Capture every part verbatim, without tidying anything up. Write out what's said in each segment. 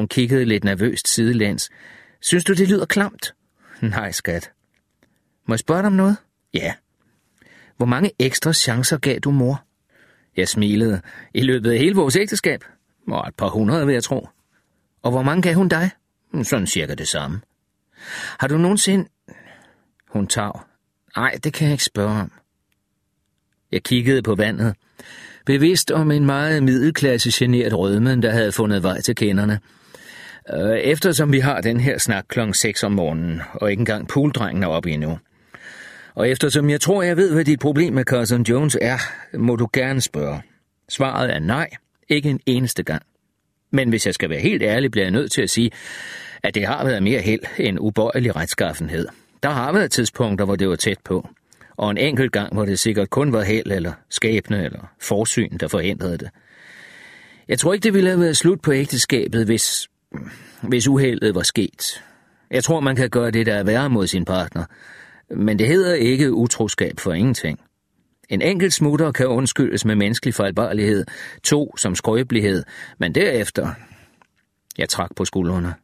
Hun kiggede lidt nervøst sidelæns. Synes du, det lyder klamt? Nej, skat. Må jeg spørge dig om noget? Ja. Hvor mange ekstra chancer gav du mor? Jeg smilede. I løbet af hele vores ægteskab? Og et par hundrede, vil jeg tro. Og hvor mange gav hun dig? Sådan cirka det samme. Har du nogensinde... Hun tav. Nej, det kan jeg ikke spørge om. Jeg kiggede på vandet. Bevidst om en meget middelklasse generet rødmen, der havde fundet vej til kinderne. Eftersom vi har den her snak klokken seks om morgenen, og ikke engang pooldrengen er oppe endnu. Og eftersom jeg tror, jeg ved, hvad dit problem med Cousin Jones er, må du gerne spørge. Svaret er nej, ikke en eneste gang. Men hvis jeg skal være helt ærlig, bliver jeg nødt til at sige, at det har været mere held end ubøjelig retskaffenhed. Der har været tidspunkter, hvor det var tæt på. Og en enkelt gang, hvor det sikkert kun var held eller skæbne eller forsyn, der forhindrede det. Jeg tror ikke, det ville have været slut på ægteskabet, hvis, hvis uheldet var sket. Jeg tror, man kan gøre det, der er værre mod sin partner. Men det hedder ikke utroskab for ingenting. En enkelt smutter kan undskyldes med menneskelig fejlbarlighed, to som skrøbelighed, men derefter... Jeg trak på skuldrene.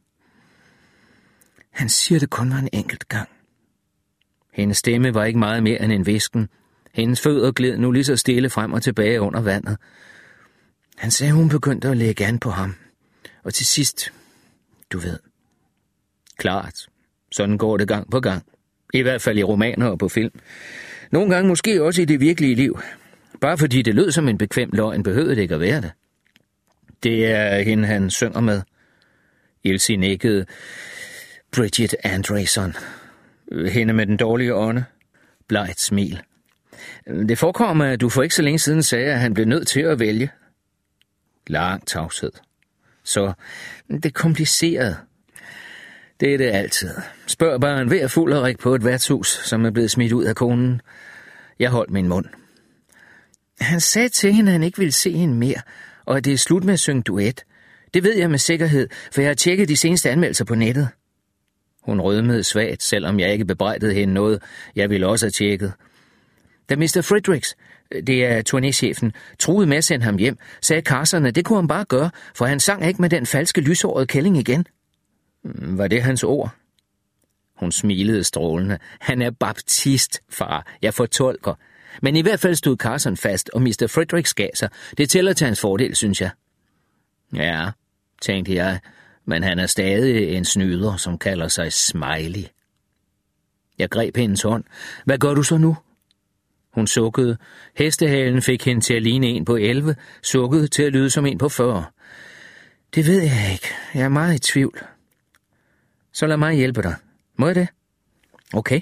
Han siger, det kun var en enkelt gang. Hendes stemme var ikke meget mere end en hvisken. Hendes fødder gled nu lige så stille frem og tilbage under vandet. Han sagde, hun begyndte at lægge an på ham. Og til sidst, du ved. Klart, sådan går det gang på gang. I hvert fald i romaner og på film. Nogle gange måske også i det virkelige liv. Bare fordi det lød som en bekvem løgn, behøvede det ikke at være det. Det er hende, han synger med. Ilse nikkede. Bridget Andrewson. Hende med den dårlige ånde. Blegt smil. Det forekommer, at du for ikke så længe siden sagde, at han blev nødt til at vælge. Lang tavshed. Så det er kompliceret. Det er det altid. Spørg bare en hver fulderik på et værtshus, som er blevet smidt ud af konen. Jeg holdt min mund. Han sagde til hende, at han ikke ville se hende mere, og at det er slut med at synge duet. Det ved jeg med sikkerhed, for jeg har tjekket de seneste anmeldelser på nettet. Hun rødmede svagt, selvom jeg ikke bebrejdede hende noget. Jeg ville også have tjekket. Da mister Fredericks, det er turnéchefen, truede med at sende ham hjem, sagde Carson, at det kunne han bare gøre, for han sang ikke med den falske lyshårede kælling igen. Var det hans ord? Hun smilede strålende. Han er baptist, far. Jeg fortolker. Men i hvert fald stod Carson fast, og mister Fredericks gav sig. Det tæller til hans fordel, synes jeg. Ja, tænkte jeg, men han er stadig en snyder, som kalder sig Smiley. Jeg greb hendes hånd. Hvad gør du så nu? Hun sukkede. Hestehalen fik hende til at ligne en på elleve, sukkede til at lyde som en på fyrre. Det ved jeg ikke. Jeg er meget i tvivl. Så lad mig hjælpe dig. Må jeg det? Okay.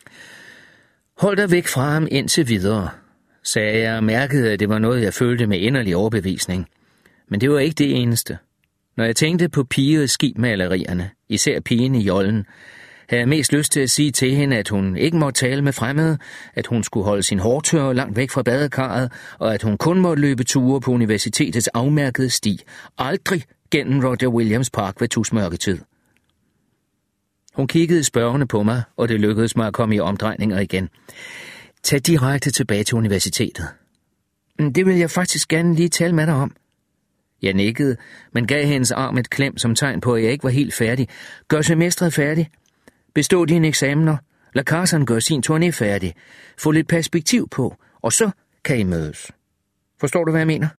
Hold dig væk fra ham indtil videre, sagde jeg og mærkede, at det var noget, jeg følte med inderlig overbevisning. Men det var ikke det eneste. Når jeg tænkte på pige- og skibmalerierne, især pigen i jollen, havde jeg mest lyst til at sige til hende, at hun ikke måtte tale med fremmede, at hun skulle holde sin hårtørre langt væk fra badekarret, og at hun kun måtte løbe ture på universitetets afmærkede sti, aldrig gennem Roger Williams Park ved tusmørketid. Hun kiggede spørgende på mig, og det lykkedes mig at komme i omdrejninger igen. Tag direkte tilbage til universitetet. Det vil jeg faktisk gerne lige tale med dig om. Jeg nikkede, men gav hendes arm et klem som tegn på, at jeg ikke var helt færdig. Gør semestret færdig. Bestå dine eksamener. Lad Carson gøre sin turné færdig. Få lidt perspektiv på, og så kan I mødes. Forstår du, hvad jeg mener?